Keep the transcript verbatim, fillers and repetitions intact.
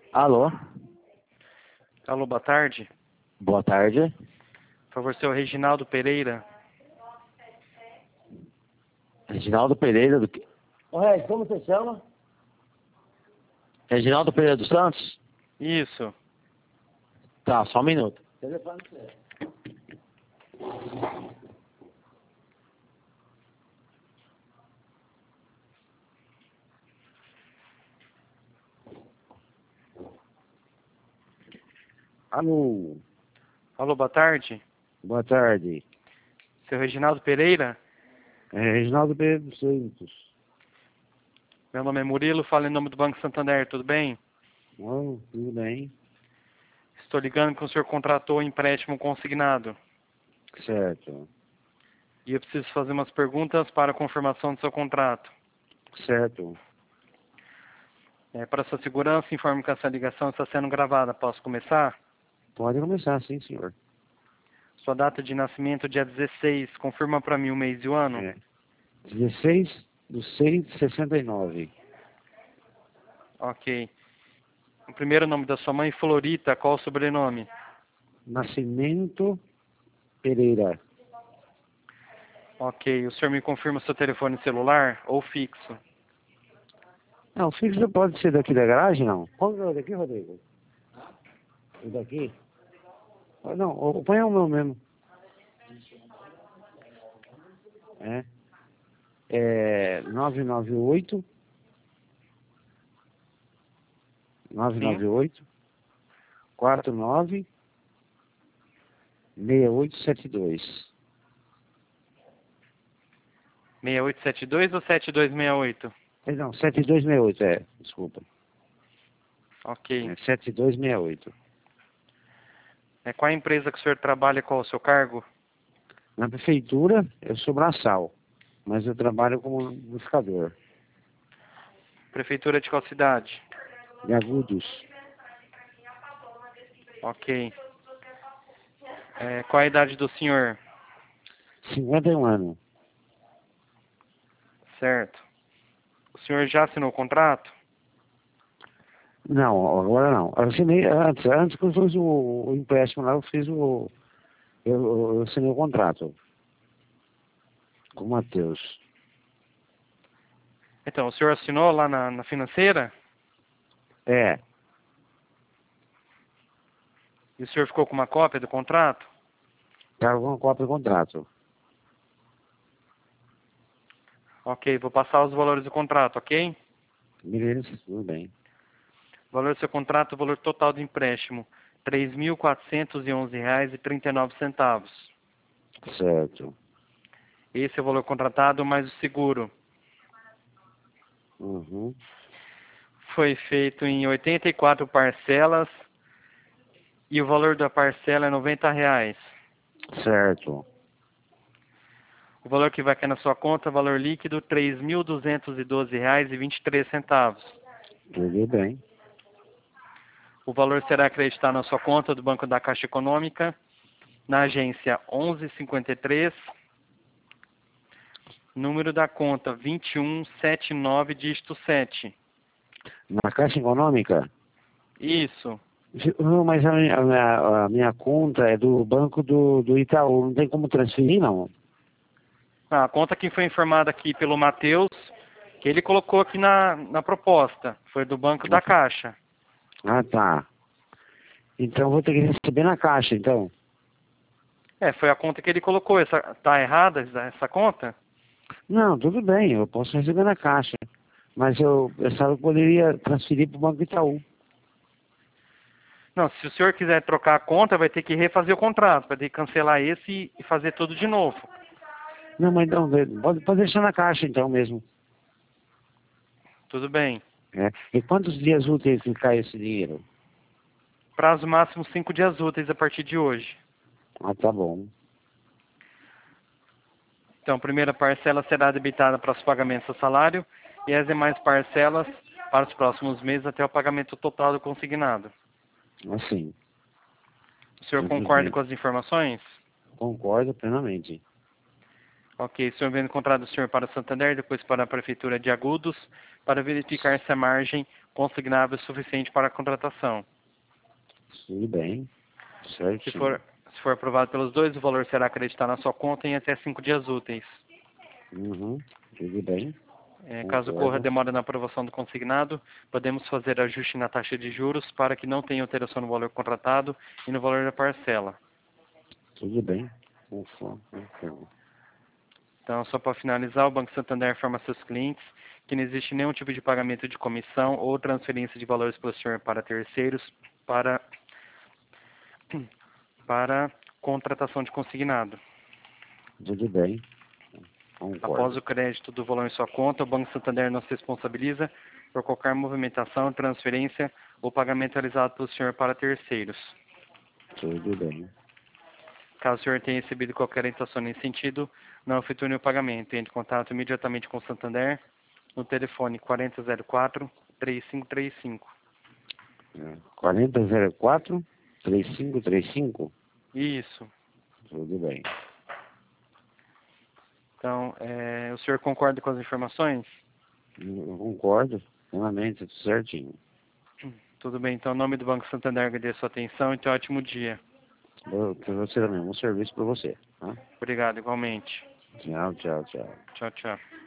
Alô? Alô, boa tarde. Boa tarde. Por favor, seu Reginaldo Pereira. Reginaldo Pereira do que? Ô, Reg, como você chama? Reginaldo Pereira dos Santos? Isso. Tá, só um minuto. Telefone pra você. Alô? Alô, boa tarde. Boa tarde. Seu Reginaldo Pereira. É Reginaldo Pereira dos Santos. Meu nome é Murilo, falo em nome do Banco Santander, tudo bem? Oh, tudo bem? Estou ligando que o senhor contratou um empréstimo consignado. Certo. E eu preciso fazer umas perguntas para a confirmação do seu contrato. Certo. É, para sua segurança, informo que essa ligação está sendo gravada. Posso começar? Pode começar, sim, senhor. Sua data de nascimento, dia dezesseis. Confirma para mim o mês e o ano. É. dezesseis de seis de sessenta e nove. Ok. O primeiro nome da sua mãe, Florita. Qual o sobrenome? Nascimento Pereira. Ok. O senhor me confirma seu telefone celular ou fixo? Não, o fixo pode ser daqui da garagem, não? Qual é o daqui, Rodrigo? O daqui? Ah, não, o- põe o meu mesmo. É. É nove nove oito nove nove oito quatro nove seis oito sete dois. seis oito sete dois ou sete dois seis oito? É, não, sete dois seis oito, é, desculpa. Ok. É sete dois seis oito. É, qual a empresa que o senhor trabalha? Qual o seu cargo? Na prefeitura, eu sou braçal, mas eu trabalho como buscador. Prefeitura de qual cidade? De Agudos, Ok. É, qual a idade do senhor? cinquenta e um anos. Certo. O senhor já assinou o contrato? Não, agora não. Eu assinei antes, antes que eu fiz o, o empréstimo lá, eu fiz o. Eu, eu, eu assinei o contrato com o Matheus. Então, o senhor assinou lá na, na financeira? É, E o senhor ficou com uma cópia do contrato? estava com uma cópia do contrato. Ok, vou passar os valores do contrato, ok? Beleza, tudo bem. O valor do seu contrato, o valor total do empréstimo, três mil quatrocentos e onze reais e trinta e nove centavos. Certo. Esse é o valor contratado mais o seguro. Uhum. Foi feito em oitenta e quatro parcelas e o valor da parcela é noventa reais. Certo. O valor que vai cair na sua conta, valor líquido, três mil duzentos e doze reais e vinte e três centavos. Tudo bem. O valor será acreditado na sua conta do Banco da Caixa Econômica, na agência onze cinquenta e três, número da conta vinte e um setenta e nove, dígito sete. Na Caixa Econômica? Isso. Não, mas a minha, a minha, a minha conta é do banco do, do Itaú. Não tem como transferir, não? Ah, a conta que foi informada aqui pelo Matheus, que ele colocou aqui na, na proposta, foi do Banco da Caixa. Ah, tá. Então vou ter que receber na Caixa, então. É, foi a conta que ele colocou. Essa, tá errada essa, essa conta? Não, tudo bem, eu posso receber na Caixa. Mas eu pensava que poderia transferir para o Banco Itaú. Não, se o senhor quiser trocar a conta, vai ter que refazer o contrato, vai ter que cancelar esse e fazer tudo de novo. Não, mas não, pode, pode deixar na Caixa então mesmo. Tudo bem. É. E quantos dias úteis que cai esse dinheiro? Prazo máximo cinco dias úteis a partir de hoje. Ah, tá bom. Então, a primeira parcela será debitada para os pagamentos do salário e as demais parcelas para os próximos meses até o pagamento total do consignado. Assim, O senhor tudo concorda bem. com as informações? Concordo plenamente. Ok, o senhor vem no contrato do senhor para Santander, depois para a Prefeitura de Agudos, para verificar se a margem consignável suficiente para a contratação. Tudo bem. Certo. Se for, se for aprovado pelos dois, o valor será acreditado na sua conta em até cinco dias úteis. Uhum. Tudo bem. É, caso Concordo. ocorra demora na aprovação do consignado, podemos fazer ajuste na taxa de juros para que não tenha alteração no valor contratado e no valor da parcela. Tudo bem. Conforme. Conforme. Então, só para finalizar, o Banco Santander informa a seus clientes que não existe nenhum tipo de pagamento de comissão ou transferência de valores pelo senhor para terceiros para, para contratação de consignado. Tudo bem. Concordo. Após o crédito do valor em sua conta, o Banco Santander não se responsabiliza por qualquer movimentação, transferência ou pagamento realizado pelo senhor para terceiros. Tudo bem. Caso o senhor tenha recebido qualquer orientação nesse sentido, não efetue o pagamento. Entre em contato imediatamente com o Santander no telefone quarenta zero quatro, três cinco três cinco. É. quarenta zero quatro, três cinco três cinco? Isso. Tudo bem. Então, é, o senhor concorda com as informações? Eu concordo. Plenamente, tudo certinho. Tudo bem. Então, em nome do Banco Santander, agradeço a sua atenção e tenha um ótimo dia. Eu, pra você também. Um serviço para você. Tá? Obrigado, igualmente. Tchau, tchau, tchau. Tchau, tchau.